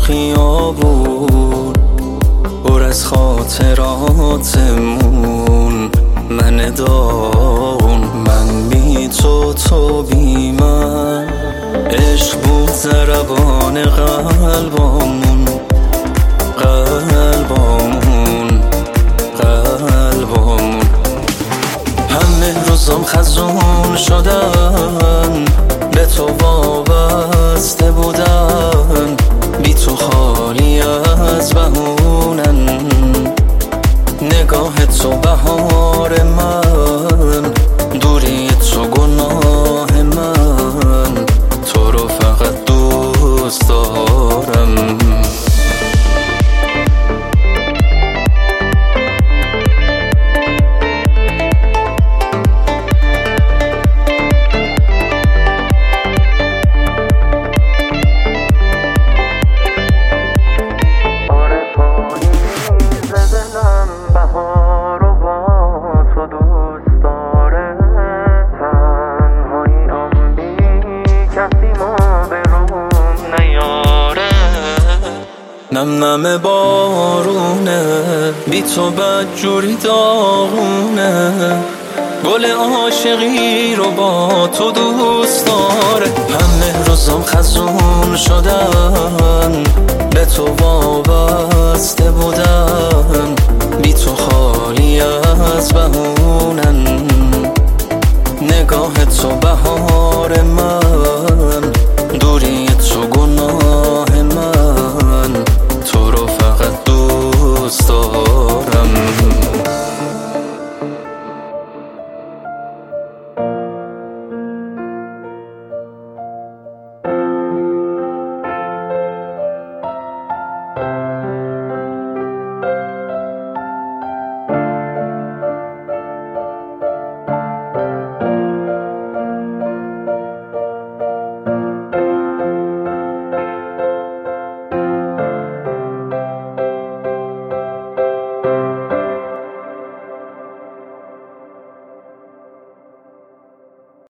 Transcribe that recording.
خیابون پر از خاطراتمون، من داغون، من بی تو، تو بی من. عشق بود ضربان قلبامون، قلبامون، قلبامون. همه روزام خزون شدن، به تو وابسته بودن، بی تو خالی از بهونن. نگاه تو بهار من، دوری تو گناه من، تو رو فقط دوست دارم. نم نم بارونه، بی تو بدجوری داغونه. گل عاشقی رو با تو دوست داره. همه روزام خزون شدن، به تو وابسته بودن، بی تو خالی از بهونن. نگاه تو بهار من،